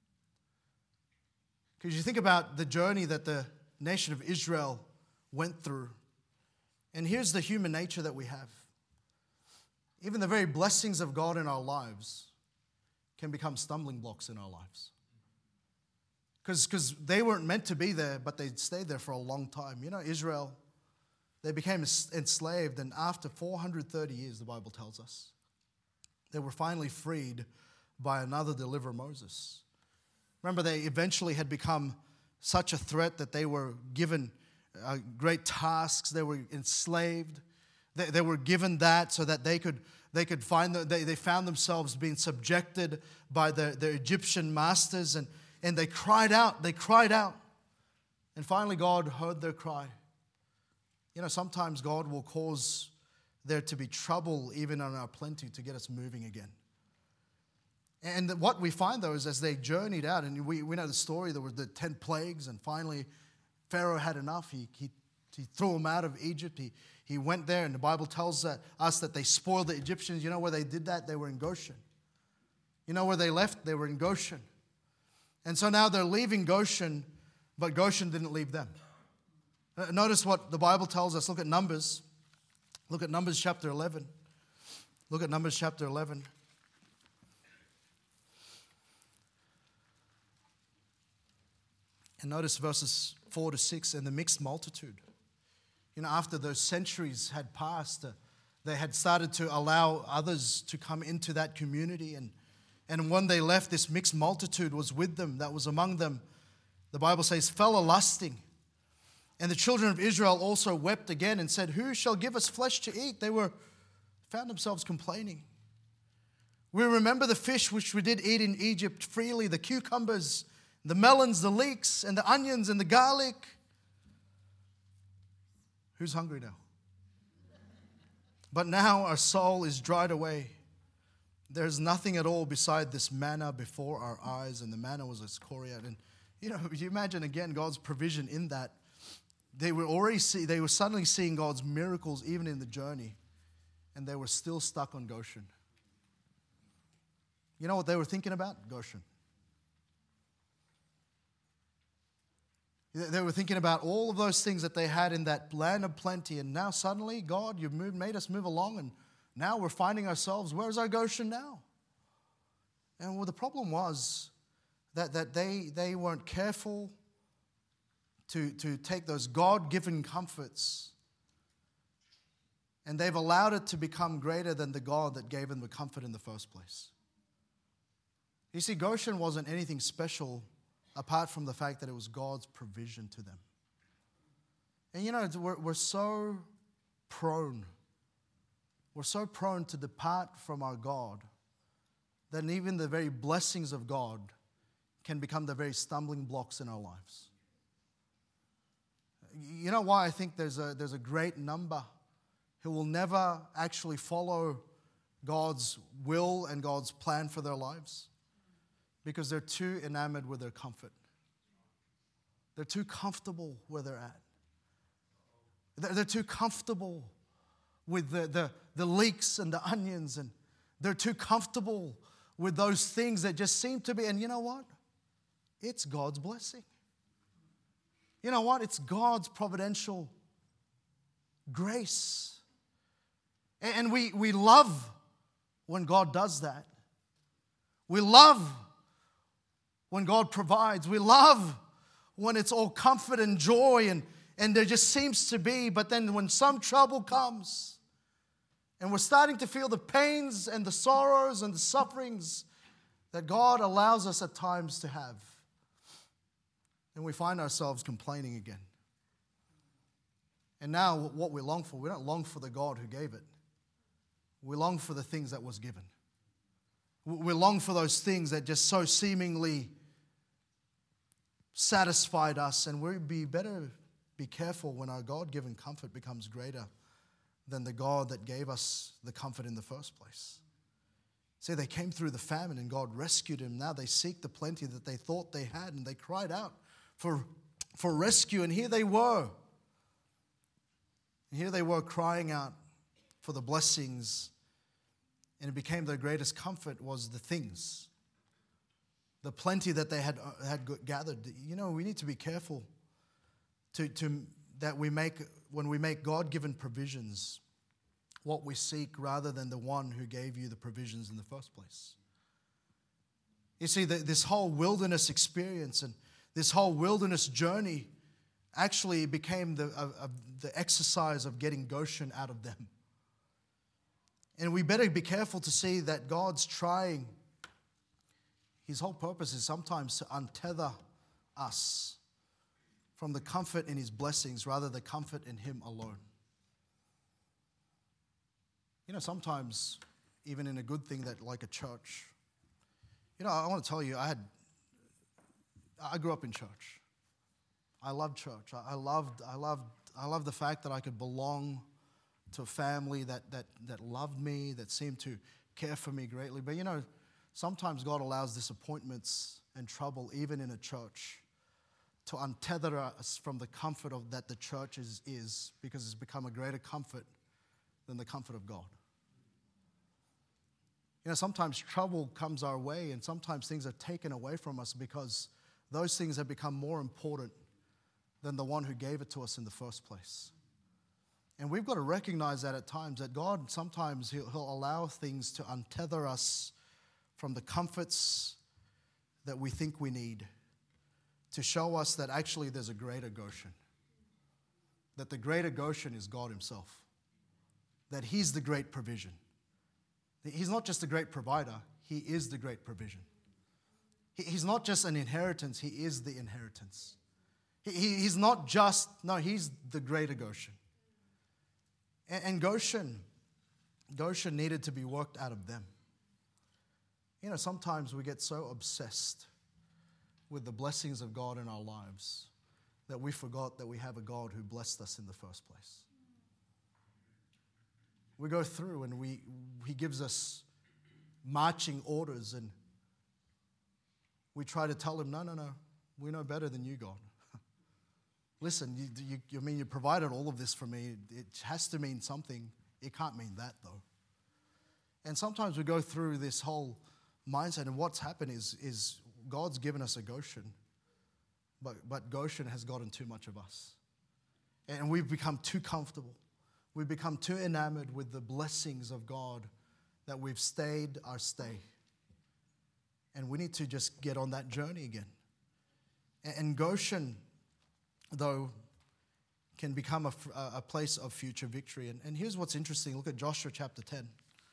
Because you think about the journey that the nation of Israel went through. And here's the human nature that we have. Even the very blessings of God in our lives can become stumbling blocks in our lives. Because because they weren't meant to be there, but they stayed there for a long time. You know, Israel, they became enslaved, and after four hundred thirty years, the Bible tells us, they were finally freed by another deliverer, Moses. Remember, they eventually had become such a threat that they were given uh, great tasks. They were enslaved. They, they were given that so that they could they could find the, they they found themselves being subjected by their, their Egyptian masters, and and they cried out. They cried out, and finally God heard their cry. You know, sometimes God will cause there to be trouble even in our plenty to get us moving again. And what we find, though, is as they journeyed out, and we, we know the story, there were the ten plagues, and finally Pharaoh had enough. He, he, he threw them out of Egypt. He, he went there, and the Bible tells us that they spoiled the Egyptians. You know where they did that? They were in Goshen. You know where they left? They were in Goshen. And so now they're leaving Goshen, but Goshen didn't leave them. Notice what the Bible tells us. Look at Numbers. Look at Numbers chapter eleven. Look at Numbers chapter eleven. And notice verses four to six, and the mixed multitude. You know, after those centuries had passed, uh, they had started to allow others to come into that community. And, and when they left, this mixed multitude was with them, that was among them. The Bible says, fell a-lusting. And the children of Israel also wept again and said, who shall give us flesh to eat? They were found themselves complaining. We remember the fish which we did eat in Egypt freely, the cucumbers, the melons, the leeks, and the onions, and the garlic. Who's hungry now? But now our soul is dried away. There's nothing at all beside this manna before our eyes. And the manna was as coriander. And you know, you imagine again God's provision in that. They were already see, they were suddenly seeing God's miracles even in the journey, and they were still stuck on Goshen. You know what they were thinking about? Goshen. They were thinking about all of those things that they had in that land of plenty, and now suddenly, God, you've moved, made us move along, and now we're finding ourselves, where's our Goshen now? And well, the problem was that, that they, they weren't careful To, to take those God-given comforts, and they've allowed it to become greater than the God that gave them the comfort in the first place. You see, Goshen wasn't anything special apart from the fact that it was God's provision to them. And you know, we're, we're so prone, we're so prone to depart from our God that even the very blessings of God can become the very stumbling blocks in our lives. You know why I think there's a, there's a great number who will never actually follow God's will and God's plan for their lives? Because they're too enamored with their comfort. They're too comfortable where they're at. They're, they're too comfortable with the, the, the leeks and the onions, and they're too comfortable with those things that just seem to be, and you know what? It's God's blessing. You know what? It's God's providential grace. And we, we love when God does that. We love when God provides. We love when it's all comfort and joy and, and there just seems to be. But then when some trouble comes and we're starting to feel the pains and the sorrows and the sufferings that God allows us at times to have, and we find ourselves complaining again. And now what we long for, we don't long for the God who gave it. We long for the things that was given. We long for those things that just so seemingly satisfied us, and we'd be better be careful when our God-given comfort becomes greater than the God that gave us the comfort in the first place. See, they came through the famine and God rescued them. Now they seek the plenty that they thought they had, and they cried out for, for rescue, and here they were. And here they were crying out for the blessings, and it became their greatest comfort was the things, the plenty that they had had gathered. You know, we need to be careful to, to that we make when we make God-given provisions what we seek rather than the one who gave you the provisions in the first place. You see, the, this whole wilderness experience and this whole wilderness journey actually became the, uh, uh, the exercise of getting Goshen out of them. And we better be careful to see that God's trying. His whole purpose is sometimes to untether us from the comfort in His blessings rather than the comfort in Him alone. You know, sometimes, even in a good thing that like a church, you know, I want to tell you, I had, I grew up in church. I loved church. I loved, I loved, I loved the fact that I could belong to a family that that that loved me, that seemed to care for me greatly. But you know, sometimes God allows disappointments and trouble, even in a church, to untether us from the comfort of that the church is, is because it's become a greater comfort than the comfort of God. You know, sometimes trouble comes our way, and sometimes things are taken away from us because those things have become more important than the one who gave it to us in the first place. And we've got to recognize that at times, that God sometimes he'll, he'll allow things to untether us from the comforts that we think we need to show us that actually there's a greater Goshen. That the greater Goshen is God Himself. That He's the great provision. He's not just a great provider, He is the great provision. He, he's not just an inheritance, He is the inheritance. He, he, he's not just, no, He's the greater Goshen. And Goshen, Goshen needed to be worked out of them. You know, sometimes we get so obsessed with the blessings of God in our lives that we forgot that we have a God who blessed us in the first place. We go through and we He gives us marching orders, and we try to tell Him, no, no, no, we know better than you, God. Listen, you, you, you mean you provided all of this for me. It has to mean something. It can't mean that, though. And sometimes we go through this whole mindset, and what's happened is, is God's given us a Goshen, but, but Goshen has gotten too much of us. And we've become too comfortable. We've become too enamored with the blessings of God that we've stayed our stay. And we need to just get on that journey again. And, and Goshen, though, can become a, a place of future victory. And, and here's what's interesting. Look at Joshua chapter ten.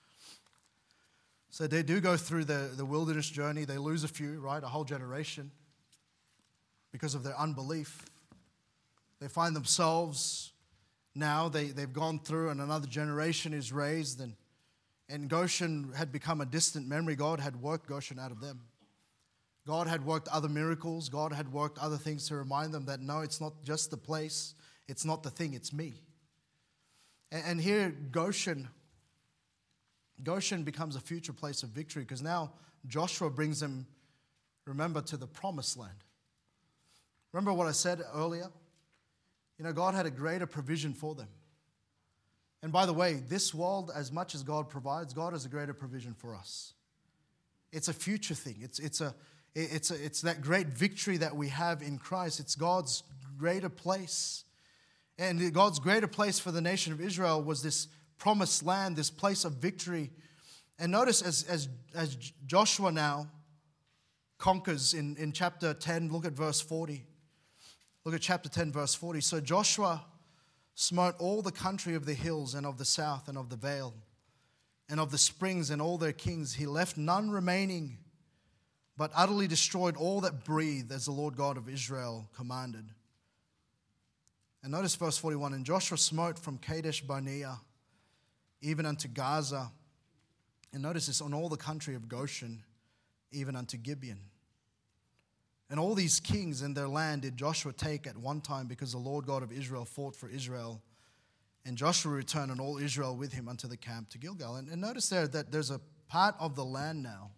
So they do go through the, the wilderness journey. They lose a few, right? A whole generation because of their unbelief. They find themselves now, they, they've gone through and another generation is raised, and, and Goshen had become a distant memory. God had worked Goshen out of them. God had worked other miracles. God had worked other things to remind them that, no, it's not just the place. It's not the thing. It's me. And, and here, Goshen, Goshen becomes a future place of victory because now Joshua brings them, remember, to the promised land. Remember what I said earlier? You know, God had a greater provision for them. And by the way, this world, as much as God provides, God has a greater provision for us. It's a future thing. It's, it's, a, it's, a, it's that great victory that we have in Christ. It's God's greater place. And God's greater place for the nation of Israel was this promised land, this place of victory. And notice as, as, as Joshua now conquers in, in chapter ten, look at verse forty. Look at chapter ten, verse forty. So Joshua smote all the country of the hills and of the south and of the vale and of the springs and all their kings. He left none remaining, but utterly destroyed all that breathed, as the Lord God of Israel commanded. And notice verse forty-one. And Joshua smote from Kadesh Barnea even unto Gaza. And notice this, on all the country of Goshen, even unto Gibeon. And all these kings and their land did Joshua take at one time, because the Lord God of Israel fought for Israel. And Joshua returned, and all Israel with him, unto the camp to Gilgal. And, and notice there that there's a part of the land now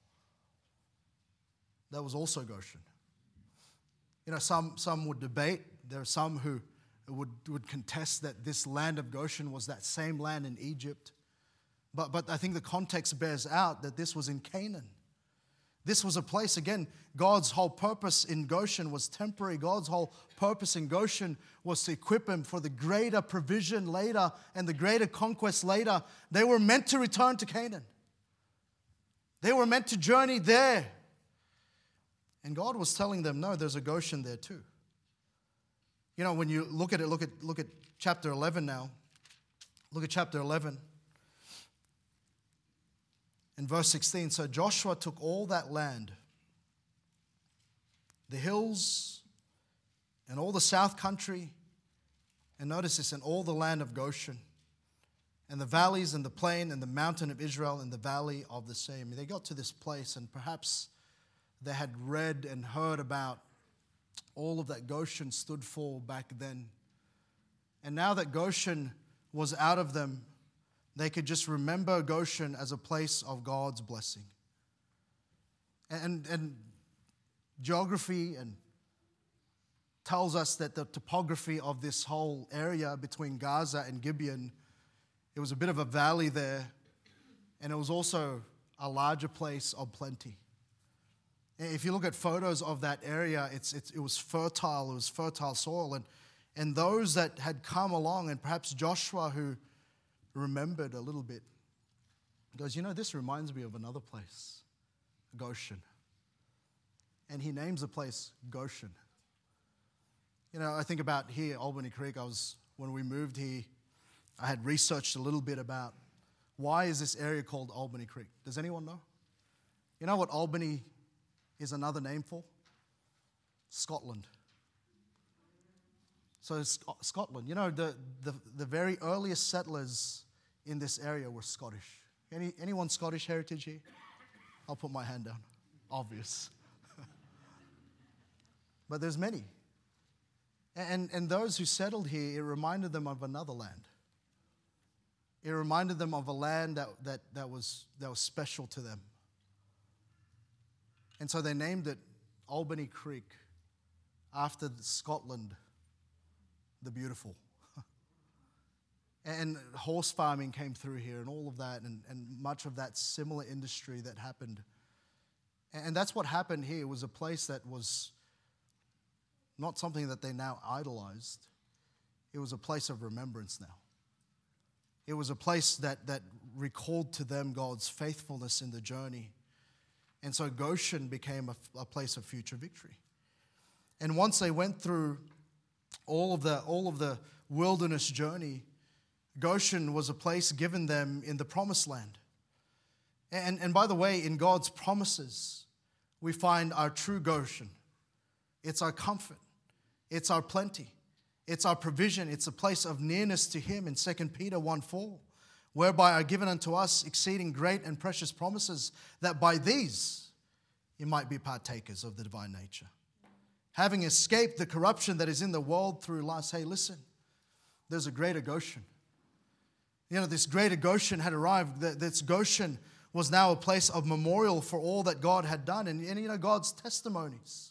that was also Goshen. You know, some, some would debate. There are some who would, would contest that this land of Goshen was that same land in Egypt. But, but I think the context bears out that this was in Canaan. This was a place, again, God's whole purpose in Goshen was temporary. God's whole purpose in Goshen was to equip him for the greater provision later and the greater conquest later. They were meant to return to Canaan. They were meant to journey there. And God was telling them, no, there's a Goshen there too. You know, when you look at it, look at, look at chapter eleven now. Look at chapter eleven. In verse sixteen, so Joshua took all that land, the hills and all the south country, and notice this, and all the land of Goshen, and the valleys and the plain and the mountain of Israel and the valley of the same. They got to this place, and perhaps they had read and heard about all of that Goshen stood for back then. And now that Goshen was out of them, they could just remember Goshen as a place of God's blessing. And, and geography and tells us that the topography of this whole area between Gaza and Gibeon, it was a bit of a valley there, and it was also a larger place of plenty. If you look at photos of that area, it's, it's, it was fertile, it was fertile soil. And, and those that had come along, and perhaps Joshua, who remembered a little bit, goes, you know, this reminds me of another place, Goshen. And he names the place Goshen. You know, I think about here, Albany Creek. I was, when we moved here, I had researched a little bit about why is this area called Albany Creek. Does anyone know? You know what Albany is another name for? Scotland. So Scotland, you know, the, the, the very earliest settlers in this area were Scottish. Any, anyone Scottish heritage here? I'll put my hand down. Obvious. But there's many. And, and those who settled here, it reminded them of another land. It reminded them of a land that, that, that, was, that was special to them. And so they named it Albany Creek after Scotland, the beautiful. And horse farming came through here and all of that, and, and much of that similar industry that happened. And that's what happened here. It was a place that was not something that they now idolized. It was a place of remembrance now. It was a place that, that recalled to them God's faithfulness in the journey. And so Goshen became a, a place of future victory. And once they went through all of the, all of the wilderness journey, Goshen was a place given them in the promised land. And, and by the way, in God's promises, we find our true Goshen. It's our comfort. It's our plenty. It's our provision. It's a place of nearness to Him in Second Peter one four, whereby are given unto us exceeding great and precious promises, that by these you might be partakers of the divine nature. Having escaped the corruption that is in the world through lust. Hey, listen, there's a greater Goshen. You know, this greater Goshen had arrived. This Goshen was now a place of memorial for all that God had done. And, and you know, God's testimonies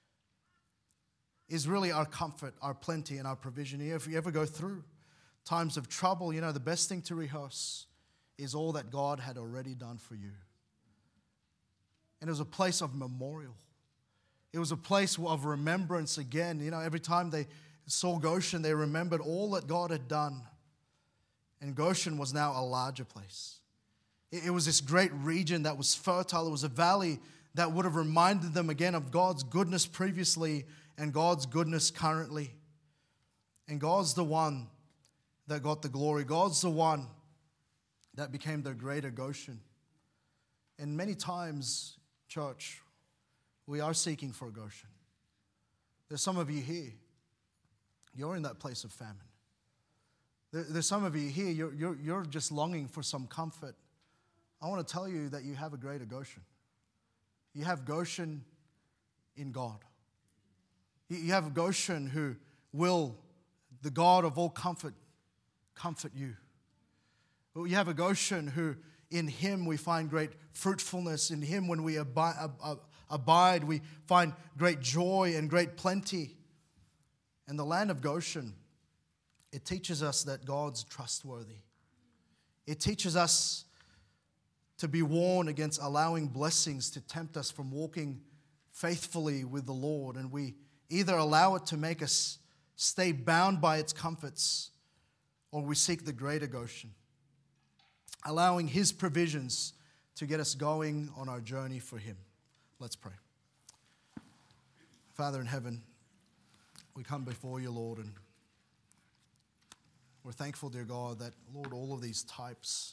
is really our comfort, our plenty, and our provision. If you ever go through times of trouble, you know, the best thing to rehearse is all that God had already done for you. And it was a place of memorial. It was a place of remembrance again. You know, every time they saw Goshen, they remembered all that God had done. And Goshen was now a larger place. It, it was this great region that was fertile. It was a valley that would have reminded them again of God's goodness previously and God's goodness currently. And God's the one that got the glory. God's the one that became the greater Goshen. And many times, church, we are seeking for a Goshen. There's some of you here, you're in that place of famine. There, there's some of you here, you're, you're, you're just longing for some comfort. I want to tell you that you have a greater Goshen. You have Goshen in God. You, you have a Goshen who will, the God of all comfort, comfort you. You have a Goshen who in Him we find great fruitfulness. In Him when we abide, abide, we find great joy and great plenty. And the land of Goshen, it teaches us that God's trustworthy. It teaches us to be warned against allowing blessings to tempt us from walking faithfully with the Lord. And we either allow it to make us stay bound by its comforts, or we seek the greater Goshen, allowing His provisions to get us going on our journey for Him. Let's pray. Father in heaven, we come before you, Lord, and we're thankful, dear God, that, Lord, all of these types,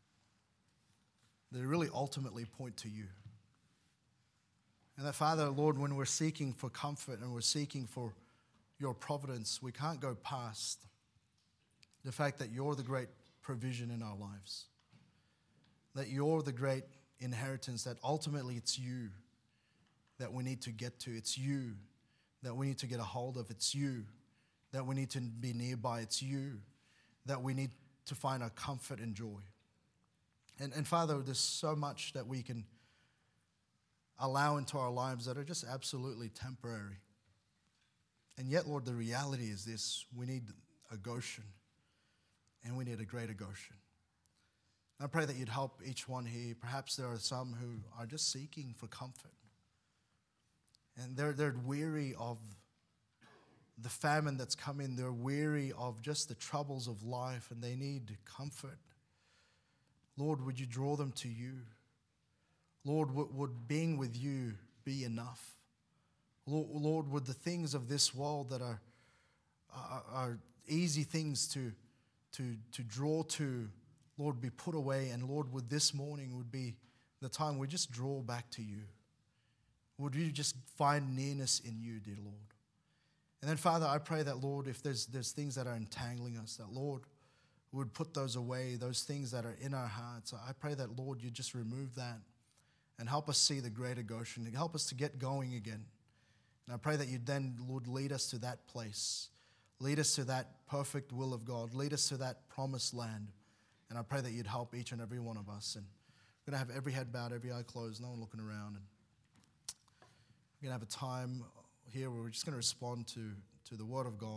they really ultimately point to you. And that, Father, Lord, when we're seeking for comfort and we're seeking for your providence, we can't go past the fact that you're the great provision in our lives, that you're the great inheritance, that ultimately it's you that we need to get to. It's you that we need to get a hold of. It's you that we need to be nearby. It's you that we need to find our comfort and joy. And, and Father, there's so much that we can allow into our lives that are just absolutely temporary. And yet, Lord, the reality is this: we need a Goshen, and we need a greater Goshen. And I pray that you'd help each one here. Perhaps there are some who are just seeking for comfort. And they're, they're weary of the famine that's coming. They're weary of just the troubles of life, and they need comfort. Lord, would you draw them to you? Lord, would, would being with you be enough? Lord, Lord, would the things of this world that are, are, are easy things to, to, to draw to, Lord, be put away? And Lord, would this morning would be the time we just draw back to you? Would you just find nearness in you, dear Lord? And then, Father, I pray that, Lord, if there's, there's things that are entangling us, that, Lord, we would put those away, those things that are in our hearts. I pray that, Lord, you just remove that and help us see the greater Goshen, and help us to get going again. And I pray that you then, Lord, lead us to that place. Lead us to that perfect will of God. Lead us to that promised land. And I pray that you'd help each and every one of us. And we're going to have every head bowed, every eye closed, no one looking around. And we're going to have a time here where we're just going to respond to, to the Word of God.